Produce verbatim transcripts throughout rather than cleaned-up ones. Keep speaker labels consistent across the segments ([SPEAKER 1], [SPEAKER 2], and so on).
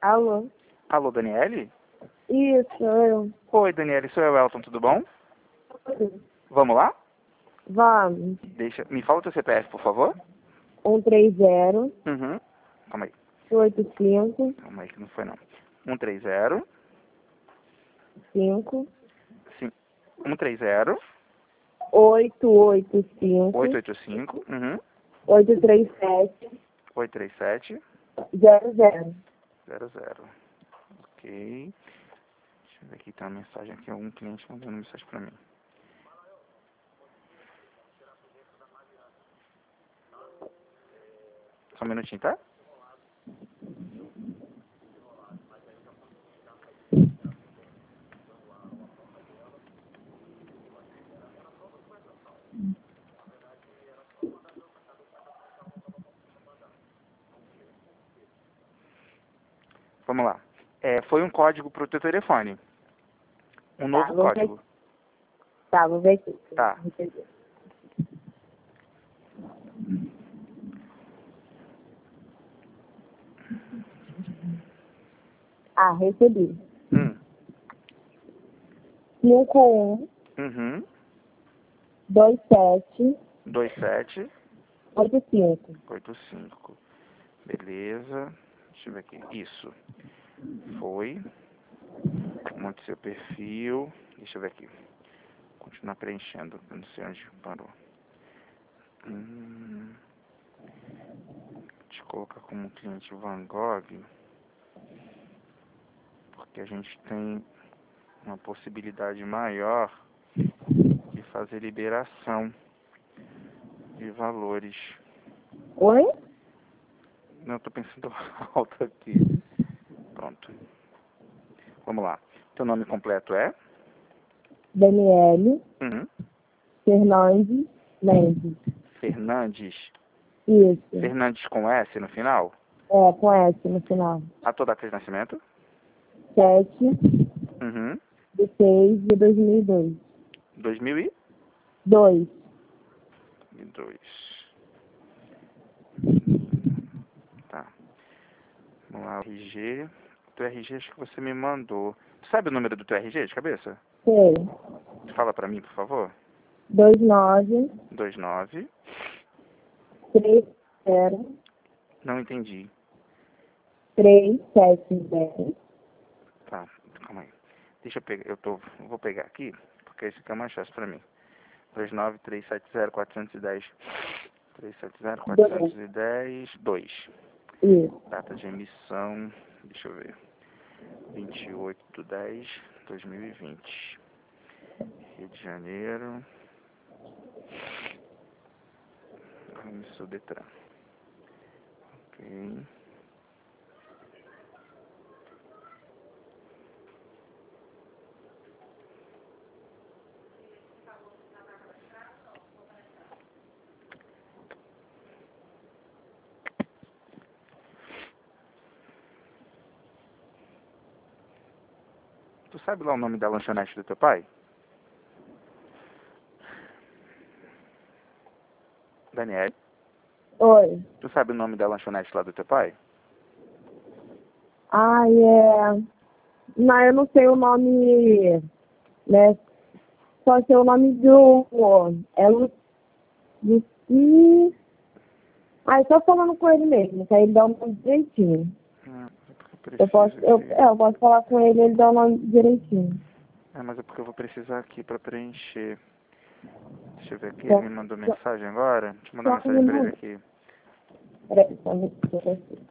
[SPEAKER 1] Alô?
[SPEAKER 2] Alô, Daniele?
[SPEAKER 1] Isso, eu.
[SPEAKER 2] Oi, Daniele, sou eu, Elton, tudo bom? Vamos lá?
[SPEAKER 1] Vamos.
[SPEAKER 2] Deixa, me fala o teu C P F, por favor.
[SPEAKER 1] um três zero,
[SPEAKER 2] Uhum. Calma aí,
[SPEAKER 1] oito cinco,
[SPEAKER 2] calma aí que não foi não. um três zero,
[SPEAKER 1] cinco,
[SPEAKER 2] sim, um três zero,
[SPEAKER 1] oito oito cinco,
[SPEAKER 2] oito oito cinco, uhum,
[SPEAKER 1] oito três sete,
[SPEAKER 2] oito três sete,
[SPEAKER 1] zero zero.
[SPEAKER 2] zero zero. Ok. Deixa eu ver aqui, tem uma mensagem aqui, algum cliente mandando mensagem pra mim. Só um minutinho, tá? Vamos lá. É, foi um código pro teu telefone. Um novo
[SPEAKER 1] Tá, vou ver
[SPEAKER 2] código.
[SPEAKER 1] aqui. Tá, vou ver aqui.
[SPEAKER 2] Tá.
[SPEAKER 1] Ah, recebi.
[SPEAKER 2] Hum.
[SPEAKER 1] cinco um,
[SPEAKER 2] Uhum.
[SPEAKER 1] dois sete,
[SPEAKER 2] dois sete,
[SPEAKER 1] oito cinco.
[SPEAKER 2] oito cinco. Beleza. Deixa eu ver aqui. Isso. Foi. Monte seu perfil. Deixa eu ver aqui. Continuar preenchendo. Eu não sei onde parou. Hum. Deixa eu colocar como cliente Van Gogh. Porque a gente tem uma possibilidade maior de fazer liberação de valores.
[SPEAKER 1] Oi?
[SPEAKER 2] Não, eu tô pensando alto aqui. Pronto. Vamos lá. Teu nome completo é?
[SPEAKER 1] Daniele
[SPEAKER 2] Uhum.
[SPEAKER 1] Fernandes Mendes.
[SPEAKER 2] Fernandes.
[SPEAKER 1] Isso.
[SPEAKER 2] Fernandes com S no final?
[SPEAKER 1] É, com S no final.
[SPEAKER 2] A tua data de nascimento?
[SPEAKER 1] sete
[SPEAKER 2] Uhum.
[SPEAKER 1] de seis de dois mil e dois.
[SPEAKER 2] dois mil e
[SPEAKER 1] dois.
[SPEAKER 2] dois. Tá. Vamos lá, R G. O teu R G acho que você me mandou. Tu sabe o número do teu R G de cabeça?
[SPEAKER 1] Sei.
[SPEAKER 2] Fala pra mim, por favor.
[SPEAKER 1] dois nove,
[SPEAKER 2] dois nove.
[SPEAKER 1] três zero,
[SPEAKER 2] Não entendi.
[SPEAKER 1] três sete zero.
[SPEAKER 2] Tá, calma aí. Deixa eu pegar. Eu tô, vou pegar aqui, porque esse aqui é mais fácil pra mim. dois nove três sete zero quatro um zero. três sete zero quatro um zero dois.
[SPEAKER 1] Isso.
[SPEAKER 2] Data de emissão, deixa eu ver, vinte e oito de dez de dois mil e vinte. Rio de Janeiro. Isso, Detran. Ok. Tu sabe lá o nome da lanchonete do teu pai? Daniel?
[SPEAKER 1] Oi.
[SPEAKER 2] Tu sabe o nome da lanchonete lá do teu pai?
[SPEAKER 1] Ah, é. Não, eu não sei o nome, né? Só sei o nome do. É Lu... Luci. Ah, é só falando com ele mesmo, que aí ele dá o nome direitinho.
[SPEAKER 2] Hum, é porque eu
[SPEAKER 1] Eu posso,
[SPEAKER 2] preciso
[SPEAKER 1] eu,
[SPEAKER 2] aqui.
[SPEAKER 1] é, eu posso falar com ele, ele dá o nome direitinho.
[SPEAKER 2] É, mas é porque eu vou precisar aqui pra preencher. Deixa eu ver aqui, ele
[SPEAKER 1] Só,
[SPEAKER 2] me mandou
[SPEAKER 1] só,
[SPEAKER 2] mensagem agora. Deixa eu mandar
[SPEAKER 1] só um
[SPEAKER 2] mensagem pra ele
[SPEAKER 1] minuto.
[SPEAKER 2] aqui.
[SPEAKER 1] Peraí, só um minuto.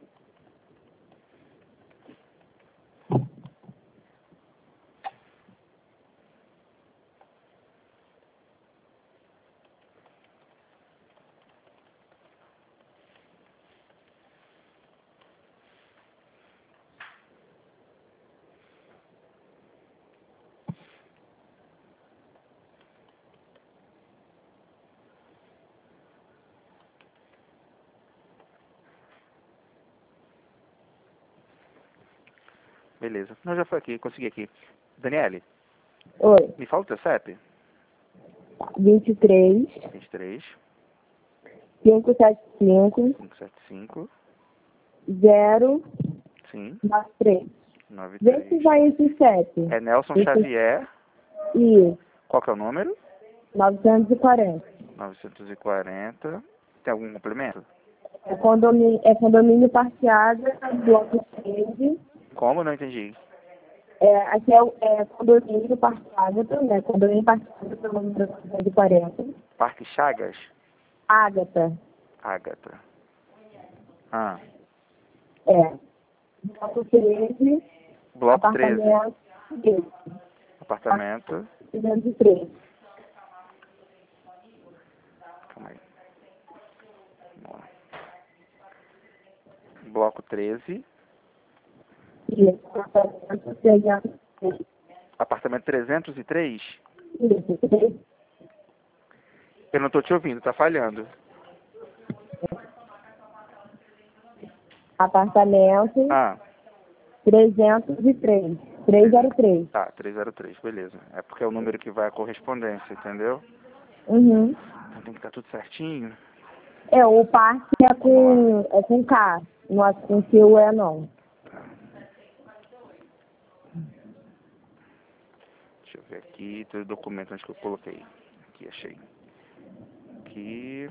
[SPEAKER 2] Beleza. Não, já foi aqui, consegui aqui. Daniele,
[SPEAKER 1] Oi.
[SPEAKER 2] me fala o teu C E P.
[SPEAKER 1] vinte e três,
[SPEAKER 2] vinte e três,
[SPEAKER 1] quinhentos e setenta e cinco,
[SPEAKER 2] quinhentos e setenta e cinco,
[SPEAKER 1] zero,
[SPEAKER 2] Sim.
[SPEAKER 1] nove três.
[SPEAKER 2] nove
[SPEAKER 1] Vê se
[SPEAKER 2] três.
[SPEAKER 1] vai esse sete.
[SPEAKER 2] É Nelson
[SPEAKER 1] Esse-
[SPEAKER 2] Xavier.
[SPEAKER 1] Isso.
[SPEAKER 2] Qual que é o número?
[SPEAKER 1] novecentos e quarenta.
[SPEAKER 2] novecentos e quarenta. Tem algum complemento?
[SPEAKER 1] É condomínio, é condomínio Parqueada, bloco treze.
[SPEAKER 2] Como? Não entendi.
[SPEAKER 1] É, aqui é, o- é condomínio Parqueada, né? Condomínio Parqueada pelo número novecentos e quarenta.
[SPEAKER 2] Parque Chagas?
[SPEAKER 1] Ágata.
[SPEAKER 2] Ágata. Ah.
[SPEAKER 1] É. Bloco treze.
[SPEAKER 2] Bloco treze.
[SPEAKER 1] Apartamento. Isso.
[SPEAKER 2] Apartamento.
[SPEAKER 1] trezentos e três.
[SPEAKER 2] Calma aí. Vamos lá. Bloco treze.
[SPEAKER 1] Isso. Apartamento trezentos e três.
[SPEAKER 2] Apartamento trezentos e três?
[SPEAKER 1] Isso. três.
[SPEAKER 2] Eu não tô te ouvindo, tá falhando.
[SPEAKER 1] Apartamento
[SPEAKER 2] Ah,
[SPEAKER 1] trezentos e três. trezentos e três.
[SPEAKER 2] tá, trezentos e três, beleza. É porque é o número que vai à correspondência, entendeu?
[SPEAKER 1] Uhum.
[SPEAKER 2] Então tem que estar tudo certinho.
[SPEAKER 1] É, o parque é com, é com K. Não é com Q, é não.
[SPEAKER 2] Tá. Deixa eu ver aqui, tem o documento onde que eu coloquei. Aqui, achei. Aqui.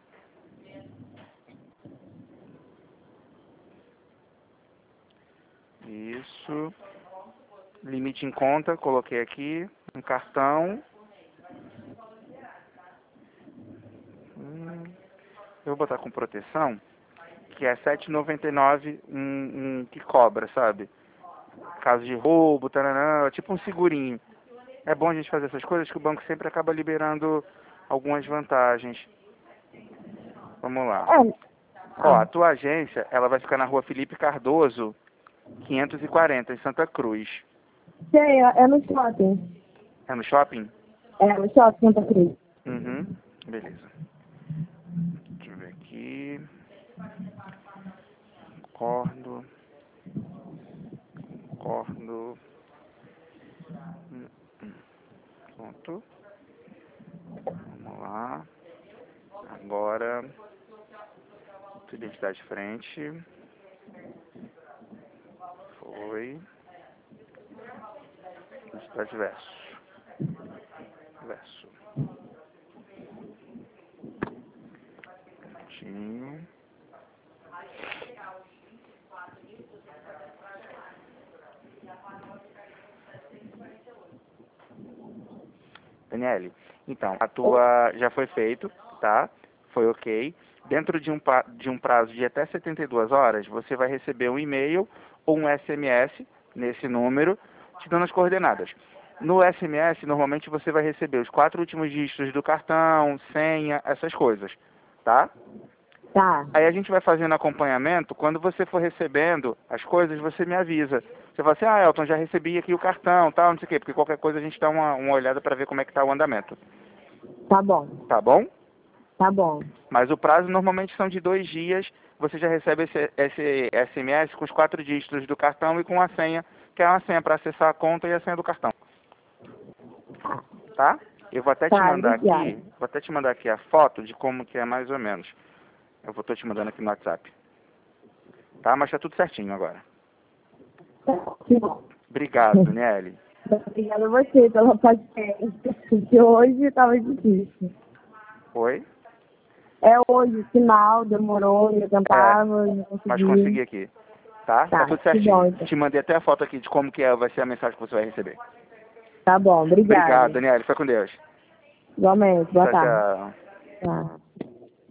[SPEAKER 2] Isso. Limite em conta, coloquei aqui. Um cartão. Hum, eu vou botar com proteção, que é sete reais e noventa e nove centavos um, um que cobra, sabe? Caso de roubo, taranã, tipo um segurinho. É bom a gente fazer essas coisas que o banco sempre acaba liberando algumas vantagens. Vamos lá.
[SPEAKER 1] É.
[SPEAKER 2] Ó, a
[SPEAKER 1] Ah,
[SPEAKER 2] tua agência, ela vai ficar na rua Felipe Cardoso, quinhentos e quarenta, em Santa Cruz.
[SPEAKER 1] sei, é é no shopping.
[SPEAKER 2] É no shopping?
[SPEAKER 1] É no shopping Santa Cruz.
[SPEAKER 2] Uhum. Beleza. Deixa eu ver aqui. Concordo. Concordo. Hum, hum. Pronto. Vamos lá. Agora, tua identidade de frente. Foi. Identidade verso. Verso. Prontinho. Daniele, então, a tua já foi feito, tá? Foi ok. Dentro de um, pa- de um prazo de até setenta e duas horas, você vai receber um e-mail ou um S M S nesse número, te dando as coordenadas. No S M S, normalmente você vai receber os quatro últimos dígitos do cartão, senha, essas coisas, tá?
[SPEAKER 1] Tá.
[SPEAKER 2] Aí a gente vai fazendo acompanhamento. Quando você for recebendo as coisas, você me avisa. Você fala assim, ah, Elton, já recebi aqui o cartão, tal, não sei o quê. Porque qualquer coisa a gente dá uma, uma olhada para ver como é que tá o andamento.
[SPEAKER 1] Tá bom.
[SPEAKER 2] Tá bom?
[SPEAKER 1] Tá bom.
[SPEAKER 2] Mas o prazo normalmente são de dois dias. Você já recebe esse, esse S M S com os quatro dígitos do cartão e com a senha, que é uma senha para acessar a conta e a senha do cartão. Tá? Eu vou até te
[SPEAKER 1] Tá,
[SPEAKER 2] mandar
[SPEAKER 1] obrigada.
[SPEAKER 2] aqui, vou até te mandar aqui a foto de como que é mais ou menos. Eu vou tô te mandando aqui no WhatsApp. Tá? Mas tá tudo certinho agora.
[SPEAKER 1] Que bom.
[SPEAKER 2] Obrigado, Daniele.
[SPEAKER 1] Obrigada a você pela paciência, porque hoje estava difícil.
[SPEAKER 2] Oi?
[SPEAKER 1] É hoje, o final, demorou, eu
[SPEAKER 2] É,
[SPEAKER 1] tentava, não
[SPEAKER 2] mas
[SPEAKER 1] consegui.
[SPEAKER 2] consegui aqui. Tá? Tá
[SPEAKER 1] Tá,
[SPEAKER 2] tudo
[SPEAKER 1] que
[SPEAKER 2] certinho.
[SPEAKER 1] bom, então.
[SPEAKER 2] Te mandei até a foto aqui de como que é, vai ser a mensagem que você vai receber.
[SPEAKER 1] Tá bom,
[SPEAKER 2] Obrigado,
[SPEAKER 1] obrigada.
[SPEAKER 2] Daniele. Fica com Deus.
[SPEAKER 1] Igualmente, boa
[SPEAKER 2] Tchau,
[SPEAKER 1] tarde.
[SPEAKER 2] tchau.
[SPEAKER 1] Tá.